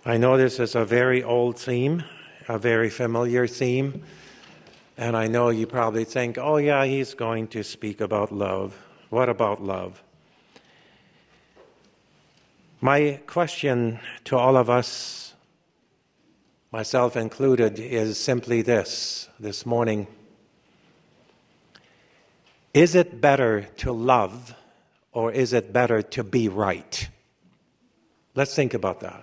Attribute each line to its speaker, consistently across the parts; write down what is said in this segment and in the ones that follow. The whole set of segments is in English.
Speaker 1: I know this is a very old theme, a very familiar theme, and I know you probably think, oh yeah, he's going to speak about love. What about love? My question to all of us, myself included, is simply this morning. Is it better to love or is it better to be right? Let's think about that.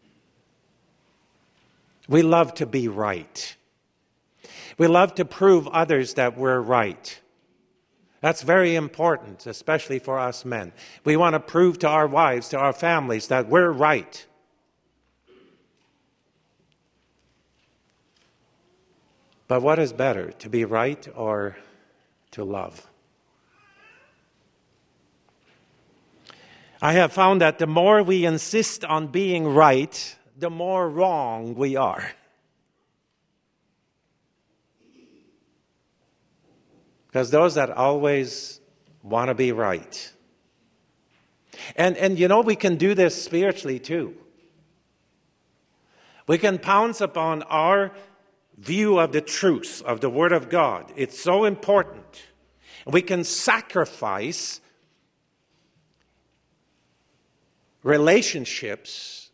Speaker 1: We love to be right. We love to prove others that we're right. That's very important, especially for us men. We want to prove to our wives, to our families, that we're right. But what is better, to be right or to love? I have found that the more we insist on being right, the more wrong we are. Because those that always want to be right. And you know, we can do this spiritually too. We can pounce upon our view of the truth of the Word of God. It's so important. We can sacrifice relationships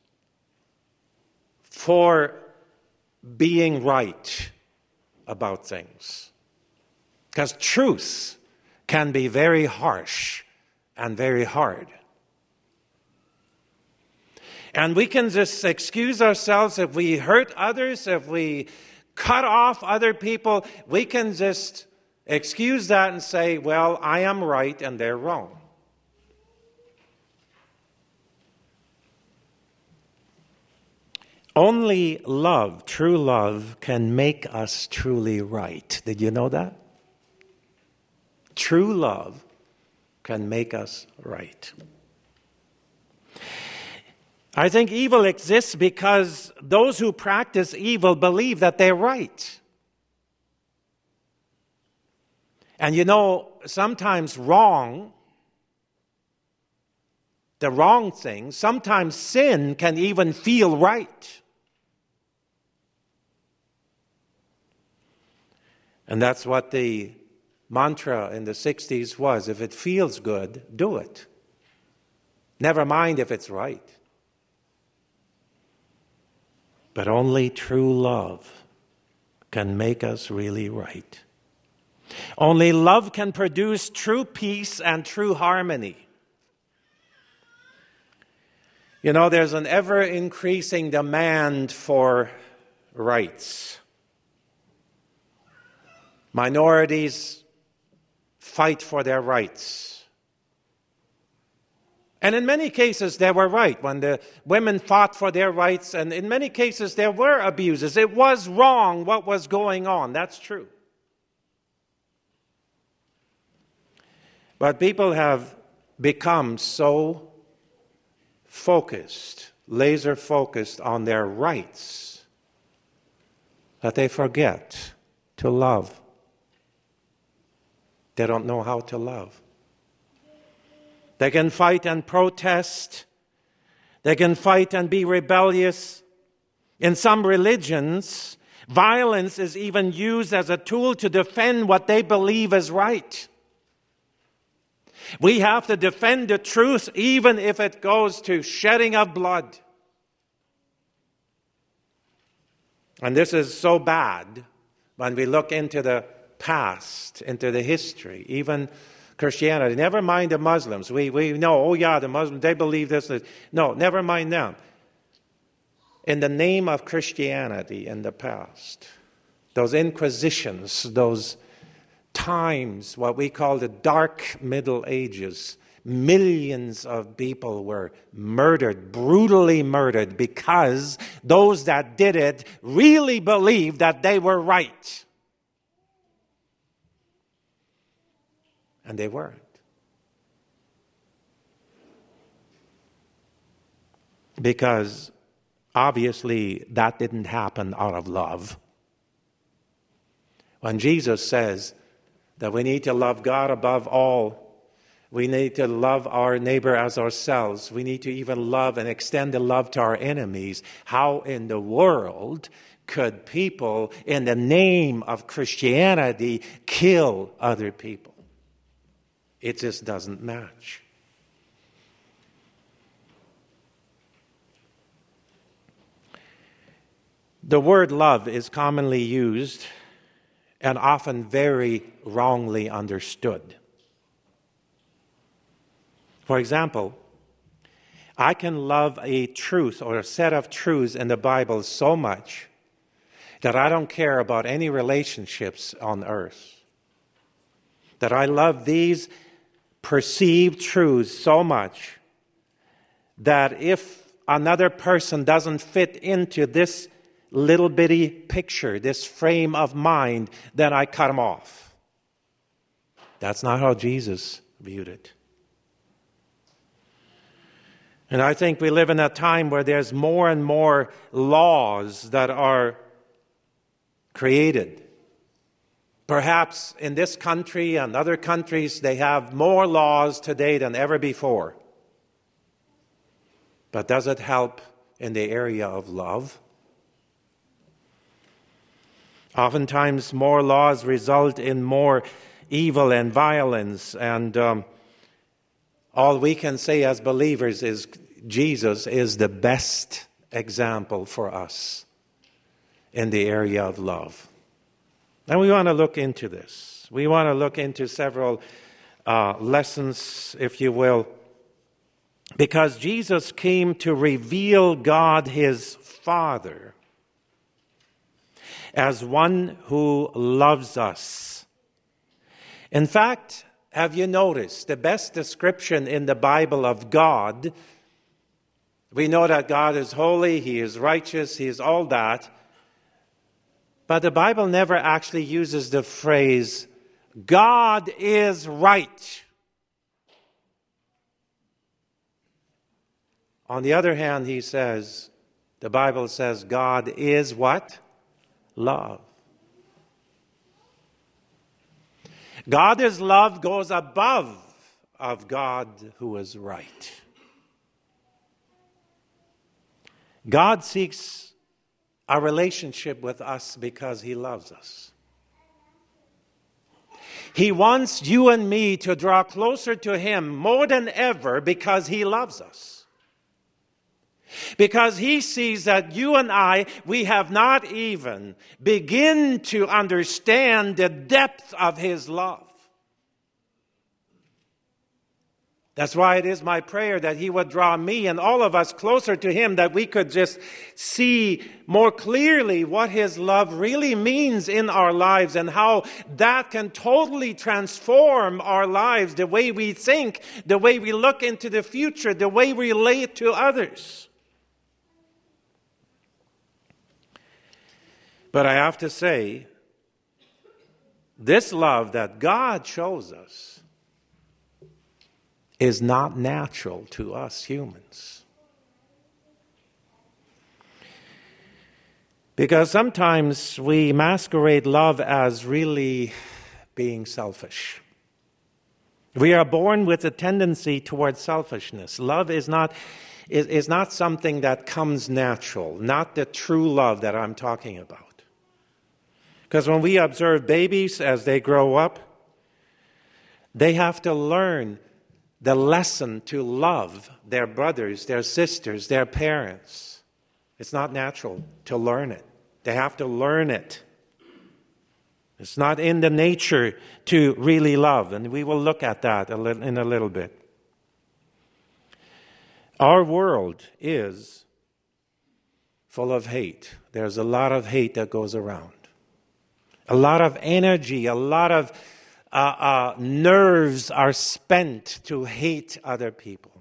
Speaker 1: for being right about things. Because truth can be very harsh and very hard. And we can just excuse ourselves if we hurt others, if we cut off other people. We can just excuse that and say, well, I am right and they're wrong. Only love, true love, can make us truly right. Did you know that? True love can make us right. I think evil exists because those who practice evil believe that they're right. And you know, sometimes wrong, the wrong thing, sometimes sin can even feel right. And that's what the mantra in the 60s was, if it feels good, do it. Never mind if it's right. But only true love can make us really right. Only love can produce true peace and true harmony. You know, there's an ever-increasing demand for rights. Minorities fight for their rights. And in many cases, they were right. When the women fought for their rights, and in many cases, there were abuses. It was wrong what was going on. That's true. But people have become so focused, laser focused on their rights, that they forget to love. They don't know how to love. They can fight and protest. They can fight and be rebellious. In some religions, violence is even used as a tool to defend what they believe is right. We have to defend the truth even if it goes to shedding of blood. And this is so bad when we look into the past, into the history, even Christianity. Never mind the Muslims. We know, oh yeah, the Muslims, they believe this. No, never mind them. In the name of Christianity in the past, those inquisitions, those times, what we call the Dark Middle Ages, millions of people were murdered, brutally murdered, because those that did it really believed that they were right. And they weren't. Because obviously that didn't happen out of love. When Jesus says that we need to love God above all We need to love our neighbor as ourselves. We need to even love and extend the love to our enemies. How in the world could people, in the name of Christianity, kill other people? It just doesn't match. The word love is commonly used and often very wrongly understood. For example, I can love a truth or a set of truths in the Bible so much that I don't care about any relationships on earth. That I love these perceived truths so much that if another person doesn't fit into this little bitty picture, this frame of mind, then I cut them off. That's not how Jesus viewed it. And I think we live in a time where there's more and more laws that are created. Perhaps in this country and other countries, they have more laws today than ever before. But does it help in the area of love? Oftentimes, more laws result in more evil and violence, and all we can say as believers is Jesus is the best example for us in the area of love. And we want to look into this. We want to look into several lessons, if you will, because Jesus came to reveal God his Father as one who loves us. In fact, have you noticed the best description in the Bible of God? We know that God is holy, he is righteous, he is all that. But the Bible never actually uses the phrase, God is right. On the other hand, the Bible says, God is what? Love. God is love goes above of God who is right. God seeks a relationship with us because he loves us. He wants you and me to draw closer to him more than ever because he loves us. Because he sees that you and I, we have not even begin to understand the depth of his love. That's why it is my prayer that he would draw me and all of us closer to him, that we could just see more clearly what his love really means in our lives and how that can totally transform our lives, the way we think, the way we look into the future, the way we relate to others. But I have to say, this love that God shows us is not natural to us humans. Because sometimes we masquerade love as really being selfish. We are born with a tendency towards selfishness. Love is not something that comes natural, not the true love that I'm talking about. Because when we observe babies as they grow up, they have to learn the lesson to love their brothers, their sisters, their parents. It's not natural to learn it. They have to learn it. It's not in the nature to really love, and we will look at that in a little bit. Our world is full of hate. There's a lot of hate that goes around. A lot of energy, a lot of nerves are spent to hate other people.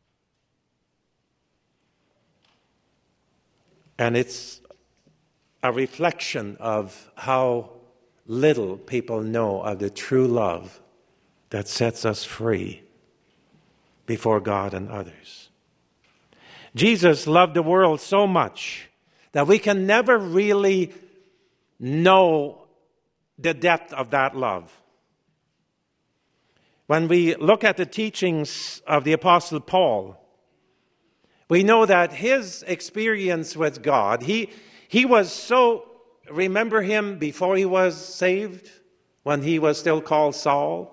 Speaker 1: And it's a reflection of how little people know of the true love that sets us free before God and others. Jesus loved the world so much that we can never really know the depth of that love. When we look at the teachings of the Apostle Paul, we know that his experience with God, he was so, remember him before he was saved, when he was still called Saul?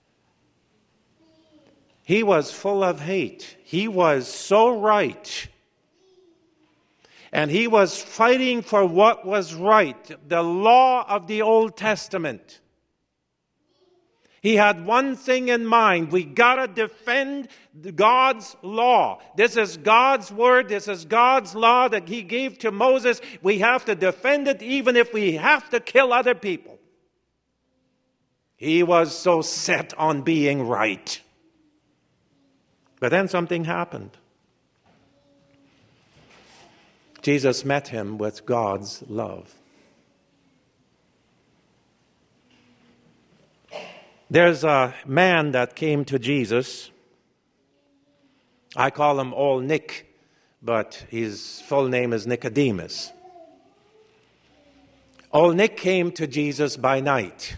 Speaker 1: He was full of hate. He was so right. And he was fighting for what was right, the law of the Old Testament. He had one thing in mind. We got to defend God's law. This is God's word. This is God's law that he gave to Moses. We have to defend it even if we have to kill other people. He was so set on being right. But then something happened. Jesus met him with God's love. There's a man that came to Jesus. I call him Old Nick, but his full name is Nicodemus. Old Nick came to Jesus by night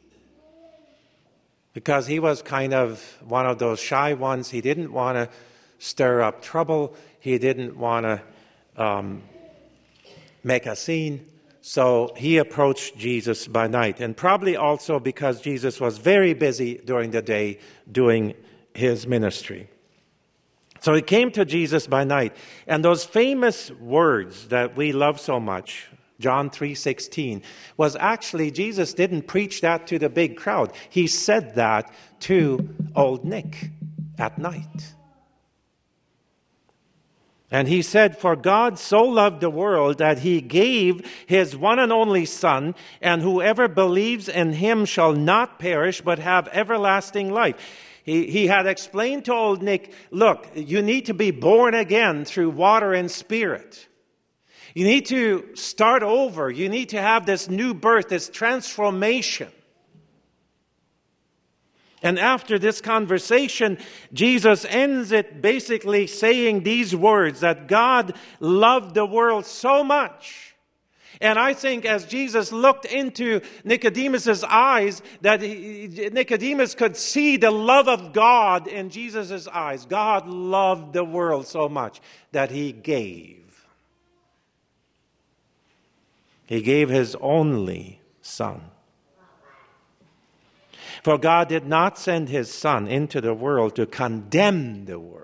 Speaker 1: because he was kind of one of those shy ones. He didn't want to stir up trouble. He didn't want to make a scene. So he approached Jesus by night, and probably also because Jesus was very busy during the day doing his ministry. So he came to Jesus by night, and those famous words that we love so much, John 3:16, was actually, Jesus didn't preach that to the big crowd. He said that to Old Nick at night. And he said, "For God so loved the world that he gave his one and only Son, and whoever believes in him shall not perish but have everlasting life." He had explained to Old Nick, look, you need to be born again through water and spirit. You need to start over. You need to have this new birth, this transformation. And after this conversation, Jesus ends it basically saying these words, that God loved the world so much. And I think as Jesus looked into Nicodemus' eyes, that Nicodemus could see the love of God in Jesus' eyes. God loved the world so much that he gave. He gave his only Son. For God did not send his Son into the world to condemn the world.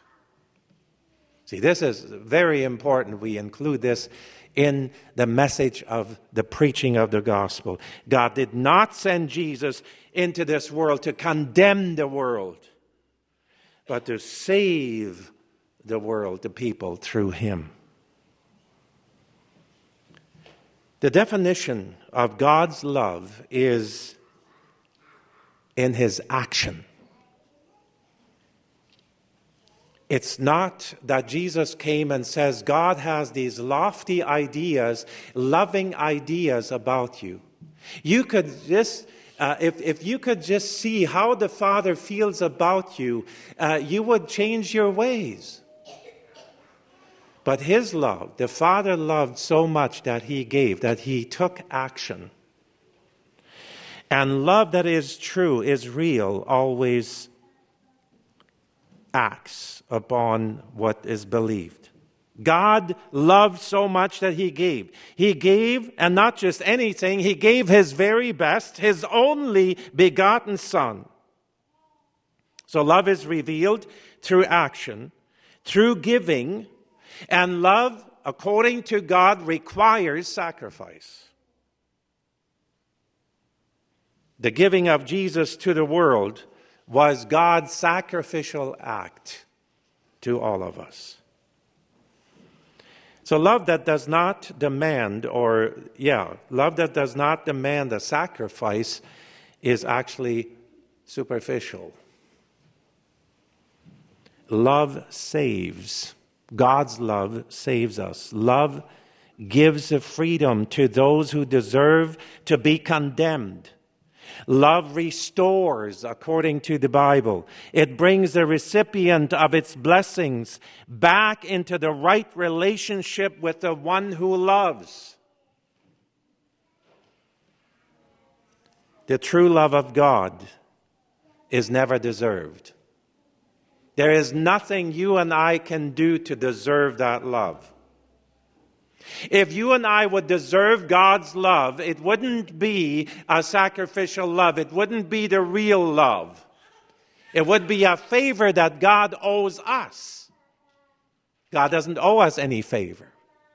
Speaker 1: See, this is very important. We include this in the message of the preaching of the gospel. God did not send Jesus into this world to condemn the world, but to save the world, the people, through him. The definition of God's love is in his action. It's not that Jesus came and says, God has these lofty ideas, loving ideas about you. You could just, if you could just see how the Father feels about you, you would change your ways. But his love, the Father loved so much that he gave, that he took action. And love that is true, is real, always acts upon what is believed. God loved so much that he gave. He gave, and not just anything, he gave his very best, his only begotten Son. So love is revealed through action, through giving, and love, according to God, requires sacrifice. The giving of Jesus to the world was God's sacrificial act to all of us. So love that does not demand a sacrifice is actually superficial. Love saves. God's love saves us. Love gives the freedom to those who deserve to be condemned. Love restores, according to the Bible. It brings the recipient of its blessings back into the right relationship with the one who loves. The true love of God is never deserved. There is nothing you and I can do to deserve that love. If you and I would deserve God's love, it wouldn't be a sacrificial love. It wouldn't be the real love. It would be a favor that God owes us. God doesn't owe us any favor.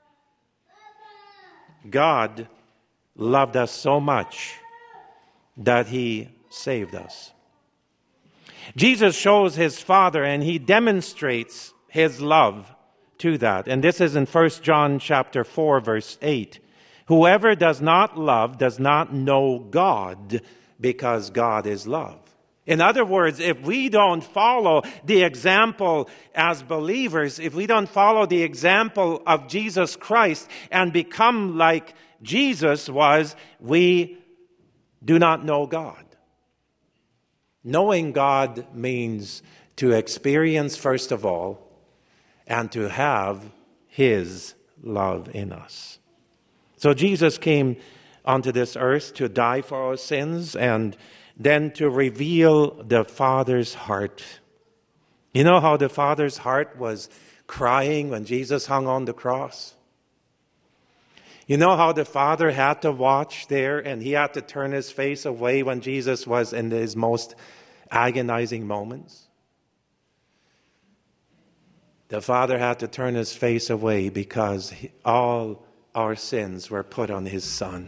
Speaker 1: God loved us so much that He saved us. Jesus shows His Father and He demonstrates His love to that. And this is in 1 John chapter 4, verse 8. Whoever does not love does not know God, because God is love. In other words, if we don't follow the example as believers, if we don't follow the example of Jesus Christ and become like Jesus was, we do not know God. Knowing God means to experience, first of all, and to have His love in us. So Jesus came onto this earth to die for our sins and then to reveal the Father's heart. You know how the Father's heart was crying when Jesus hung on the cross? You know how the Father had to watch there and He had to turn His face away when Jesus was in His most agonizing moments? The Father had to turn His face away because all our sins were put on His Son.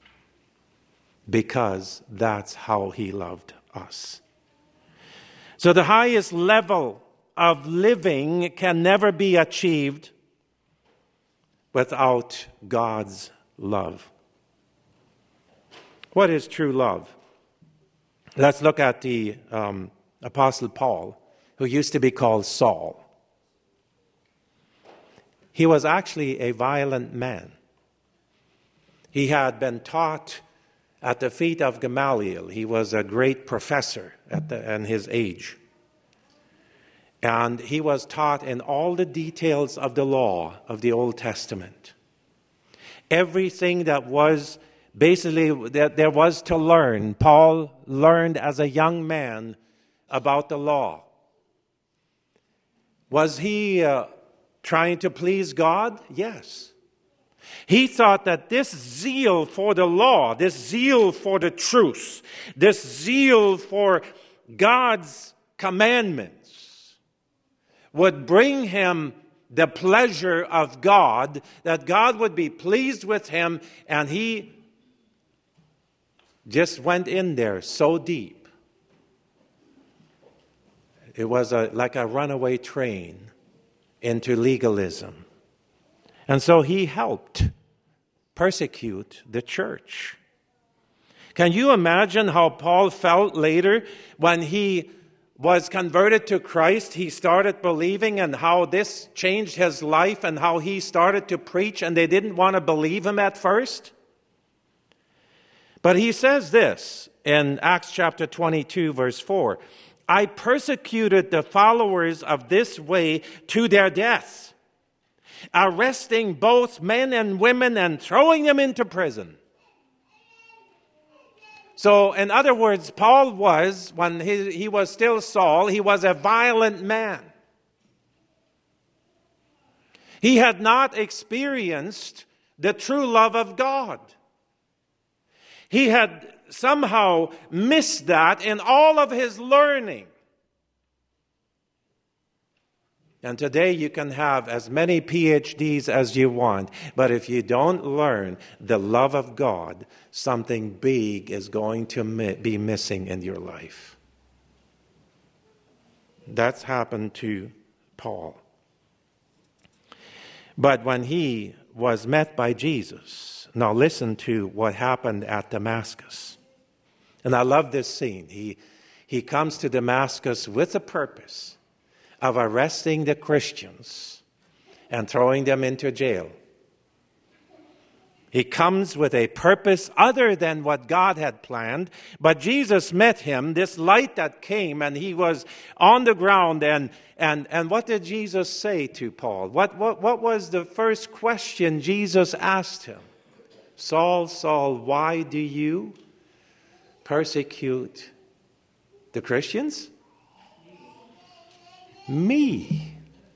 Speaker 1: Because that's how He loved us. So the highest level of living can never be achieved without God's love. What is true love? Let's look at the Apostle Paul, who used to be called Saul. He was actually a violent man. He had been taught at the feet of Gamaliel. He was a great professor in his age. And he was taught in all the details of the law of the Old Testament. Everything that was basically that there was to learn, Paul learned as a young man about the law. Was he trying to please God? Yes. He thought that this zeal for the law, this zeal for the truth, this zeal for God's commandments would bring him the pleasure of God, that God would be pleased with him, and he just went in there so deep. It was like a runaway train into legalism. And so he helped persecute the church. Can you imagine how Paul felt later when he was converted to Christ? He started believing, and how this changed his life, and how he started to preach, and they didn't want to believe him at first. But he says this in Acts chapter 22, verse 4. I persecuted the followers of this way to their death, arresting both men and women and throwing them into prison. So, in other words, Paul was, when he was still Saul, he was a violent man. He had not experienced the true love of God. He had somehow missed that in all of his learning. And today you can have as many PhDs as you want, but if you don't learn the love of God, something big is going to be missing in your life. That's happened to Paul. But when he was met by Jesus, now listen to what happened at Damascus. And I love this scene. He comes to Damascus with a purpose of arresting the Christians and throwing them into jail. He comes with a purpose other than what God had planned, but Jesus met him, this light that came, and he was on the ground, and what did Jesus say to Paul? What was the first question Jesus asked him? Saul, Saul, why do you persecute The Christians? Me.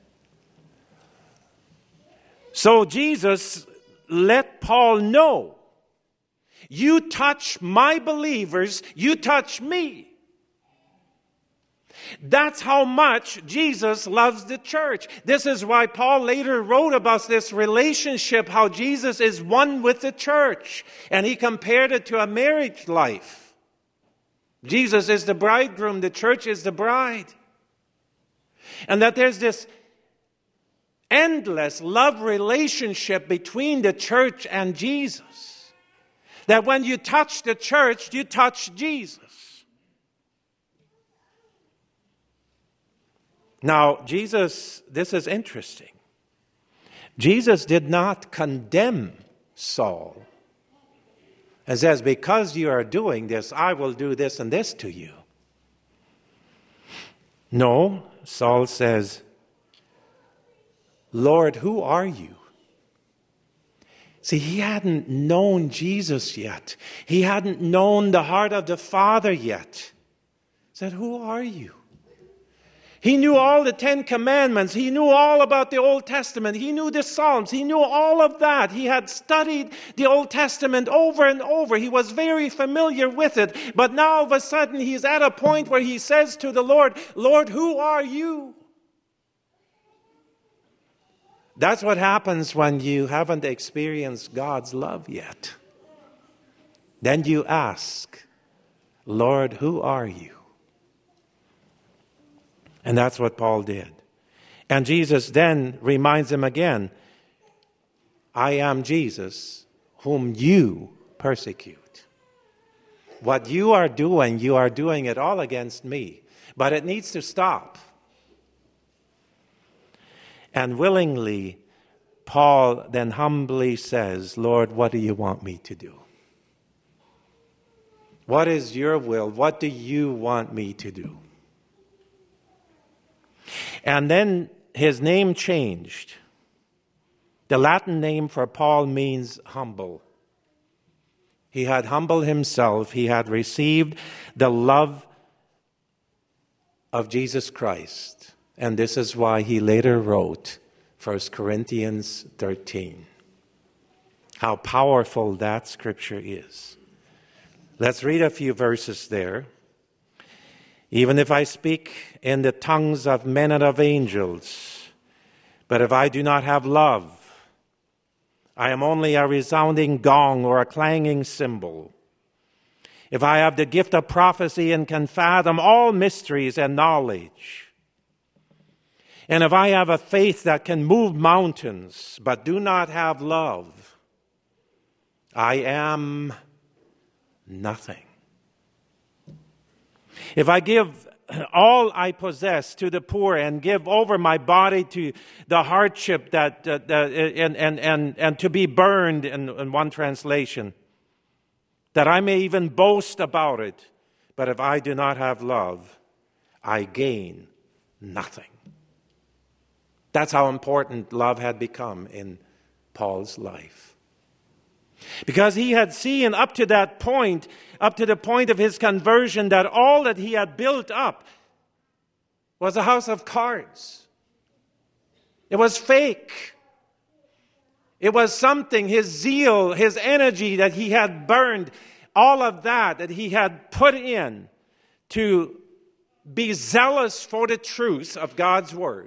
Speaker 1: So Jesus let Paul know, you touch my believers, you touch me. That's how much Jesus loves the church. This is why Paul later wrote about this relationship, how Jesus is one with the church. And he compared it to a marriage life. Jesus is the bridegroom, the church is the bride. And that there's this endless love relationship between the church and Jesus. That when you touch the church, you touch Jesus. Now, Jesus, this is interesting. Jesus did not condemn Saul and says, because you are doing this, I will do this and this to you. No, Saul says, Lord, who are you? See, he hadn't known Jesus yet. He hadn't known the heart of the Father yet. He said, who are you? He knew all the 10 Commandments. He knew all about the Old Testament. He knew the Psalms. He knew all of that. He had studied the Old Testament over and over. He was very familiar with it. But now all of a sudden he's at a point where he says to the Lord, Lord, who are you? That's what happens when you haven't experienced God's love yet. Then you ask, Lord, who are you? And that's what Paul did. And Jesus then reminds him again, I am Jesus, whom you persecute. What you are doing it all against me. But it needs to stop. And willingly, Paul then humbly says, Lord, what do you want me to do? What is your will? What do you want me to do? And then his name changed. The Latin name for Paul means humble. He had humbled himself. He had received the love of Jesus Christ. And this is why he later wrote 1 Corinthians 13. How powerful that scripture is. Let's read a few verses there. Even if I speak in the tongues of men and of angels, but if I do not have love, I am only a resounding gong or a clanging cymbal. If I have the gift of prophecy and can fathom all mysteries and knowledge, and if I have a faith that can move mountains, but do not have love, I am nothing. If I give all I possess to the poor and give over my body to the hardship and to be burned in one translation, that I may even boast about it, but if I do not have love, I gain nothing. That's how important love had become in Paul's life. Because he had seen up to that point, up to the point of his conversion, that all that he had built up was a house of cards. It was fake. It was something, his zeal, his energy that he had burned, all of that he had put in to be zealous for the truth of God's word,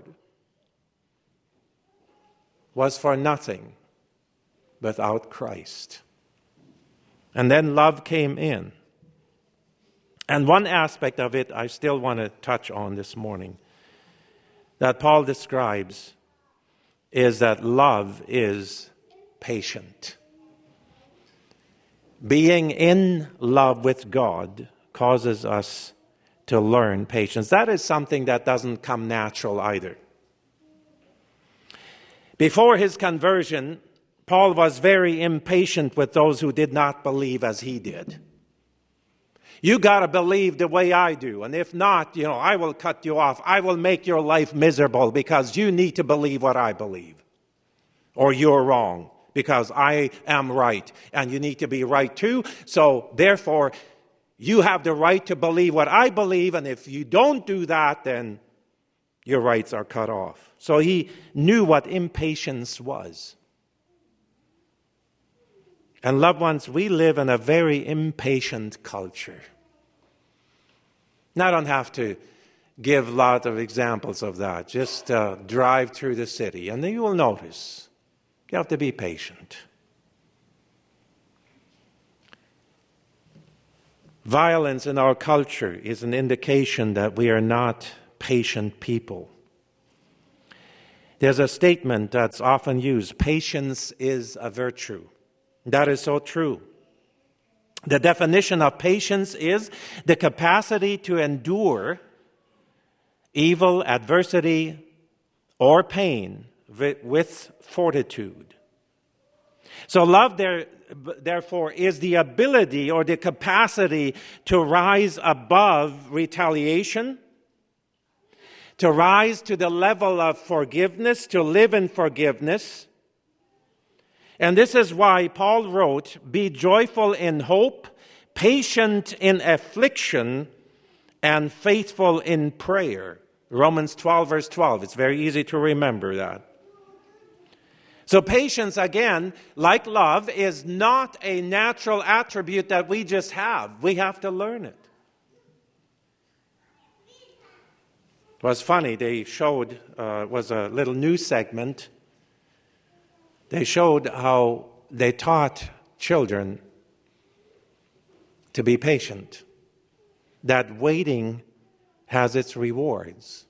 Speaker 1: was for nothing without Christ. And then love came in. And one aspect of it I still want to touch on this morning that Paul describes is that love is patient. Being in love with God causes us to learn patience. That is something that doesn't come natural either. Before his conversion, Paul was very impatient with those who did not believe as he did. You got to believe the way I do. And if not, I will cut you off. I will make your life miserable because you need to believe what I believe. Or you're wrong because I am right and you need to be right too. So therefore, You have the right to believe what I believe, and if you don't do that, then your rights are cut off. So he knew what impatience was. And loved ones, we live in a very impatient culture. Now, I don't have to give a lot of examples of that. Just drive through the city, and then you will notice you have to be patient. Violence in our culture is an indication that we are not patient people. There's a statement that's often used, patience is a virtue. That is so true. The definition of patience is the capacity to endure evil, adversity, or pain with fortitude. So love, therefore, is the ability or the capacity to rise above retaliation, to rise to the level of forgiveness, to live in forgiveness. And this is why Paul wrote, be joyful in hope, patient in affliction, and faithful in prayer. Romans 12, verse 12. It's very easy to remember that. So patience, again, like love, is not a natural attribute that we just have. We have to learn it. It was funny, they showed, was a little news segment. They showed how they taught children to be patient, that waiting has its rewards.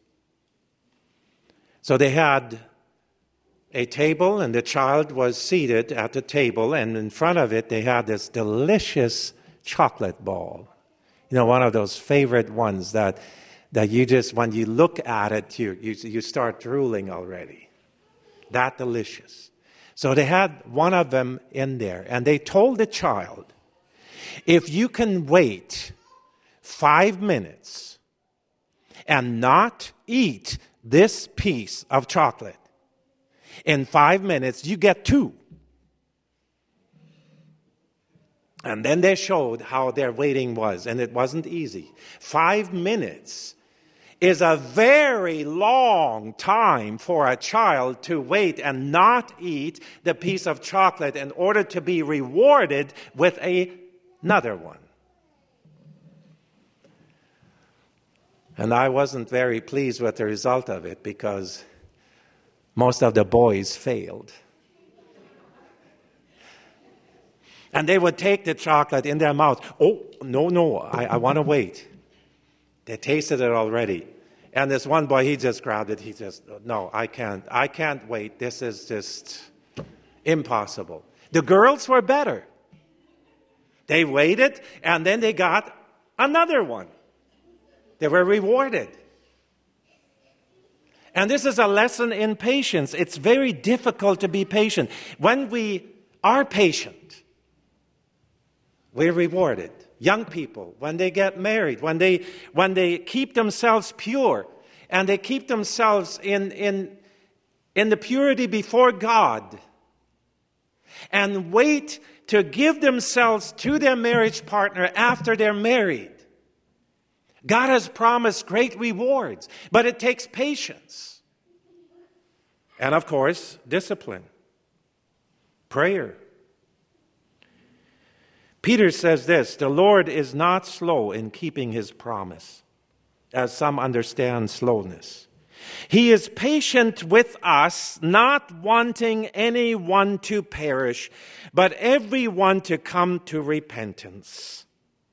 Speaker 1: So they had a table, and the child was seated at the table, and in front of it they had this delicious chocolate ball. You know, one of those favorite ones that you just, when you look at it, you start drooling already. That delicious. So they had one of them in there, and they told the child, if you can wait 5 minutes and not eat this piece of chocolate, in 5 minutes you get 2. And then they showed how their waiting was, and it wasn't easy. 5 minutes is a very long time for a child to wait and not eat the piece of chocolate in order to be rewarded with another one. And I wasn't very pleased with the result of it because most of the boys failed. And they would take the chocolate in their mouth. Oh, no, I want to wait. They tasted it already. And this one boy, he just grabbed it. He just, no, I can't wait. This is just impossible. The girls were better. They waited, and then they got another one. They were rewarded. And this is a lesson in patience. It's very difficult to be patient. When we are patient, we're rewarded. Young people, when they get married, when they keep themselves pure, and they keep themselves in the purity before God, and wait to give themselves to their marriage partner after they're married, God has promised great rewards, but it takes patience. And of course, discipline, prayer. Peter says this, the Lord is not slow in keeping his promise, as some understand slowness. He is patient with us, not wanting anyone to perish, but everyone to come to repentance.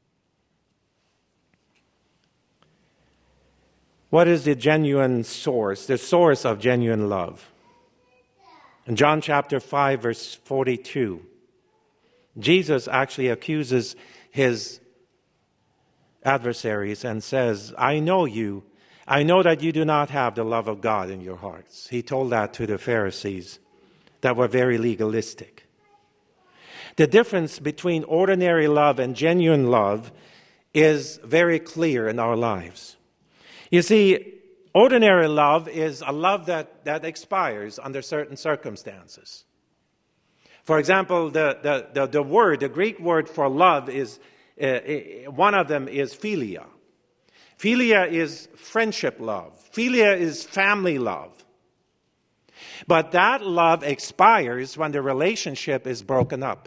Speaker 1: What is the genuine source, the source of genuine love? In John chapter 5, verse 42, Jesus actually accuses his adversaries and says, I know that you do not have the love of God in your hearts. He told that to the Pharisees that were very legalistic. The difference between ordinary love and genuine love is very clear in our lives. You see, ordinary love is a love that expires under certain circumstances. For example, the Greek word for love is one of them is philia. Philia is friendship love. Philia is family love. But that love expires when the relationship is broken up.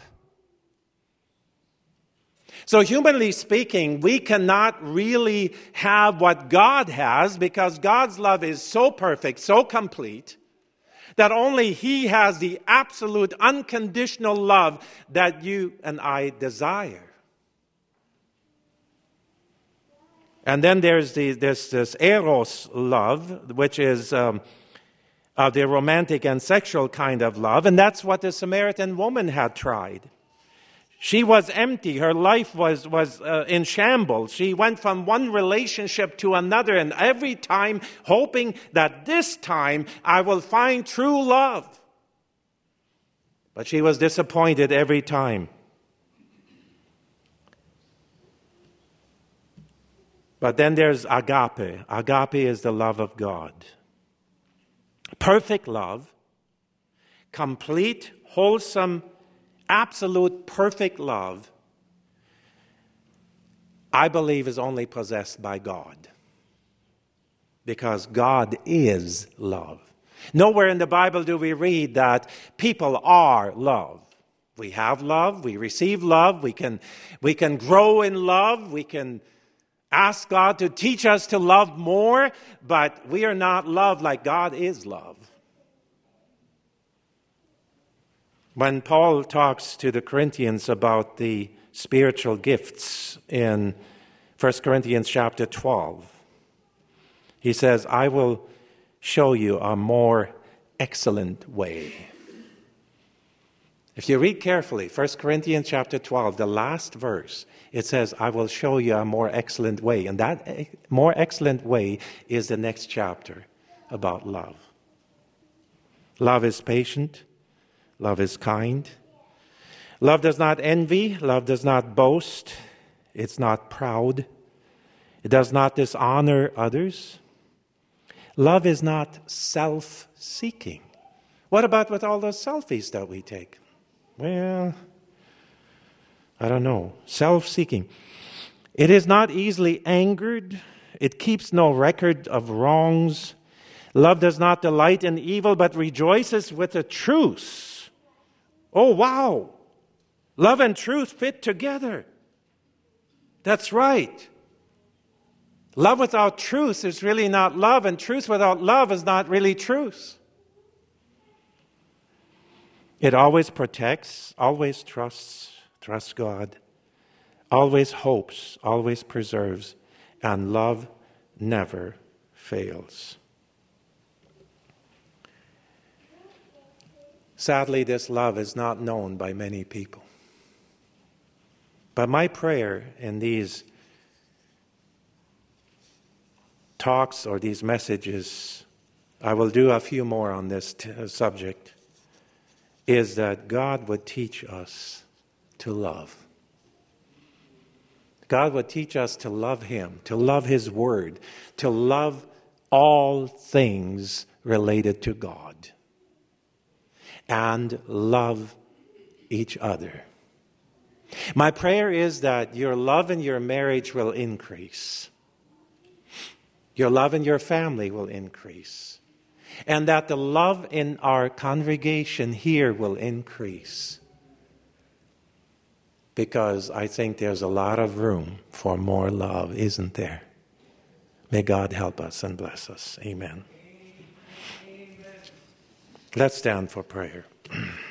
Speaker 1: So humanly speaking, we cannot really have what God has because God's love is so perfect, so complete, that only He has the absolute unconditional love that you and I desire. And then there's this eros love, which is the romantic and sexual kind of love. And that's what the Samaritan woman had tried. She was empty. Her life was in shambles. She went from one relationship to another, and every time hoping that this time I will find true love. But she was disappointed every time. But then there's agape. Agape is the love of God. Perfect love, complete, wholesome, absolute, perfect love, I believe is only possessed by God. Because God is love. Nowhere in the Bible do we read that people are love. We have love, we receive love, we can grow in love, we can ask God to teach us to love more, but we are not love like God is love. When Paul talks to the Corinthians about the spiritual gifts in 1 Corinthians chapter 12, he says, I will show you a more excellent way. If you read carefully, 1 Corinthians chapter 12, the last verse, it says, I will show you a more excellent way. And that more excellent way is the next chapter about love. Love is patient. Love is kind. Love does not envy. Love does not boast. It's not proud. It does not dishonor others. Love is not self-seeking. What about with all those selfies that we take? Well, I don't know. Self-seeking. It is not easily angered. It keeps no record of wrongs. Love does not delight in evil, but rejoices with the truth. Oh, wow. Love and truth fit together. That's right. Love without truth is really not love, and truth without love is not really truth. It always protects, always trusts God, always hopes, always preserves, and love never fails. Sadly, this love is not known by many people. But my prayer in these talks or these messages, I will do a few more on this subject, is that God would teach us to love. God would teach us to love Him, to love His Word, to love all things related to God, and love each other. My prayer is that your love in your marriage will increase. Your love in your family will increase. And that the love in our congregation here will increase. Because I think there's a lot of room for more love, isn't there? May God help us and bless us. Amen. Let's stand for prayer.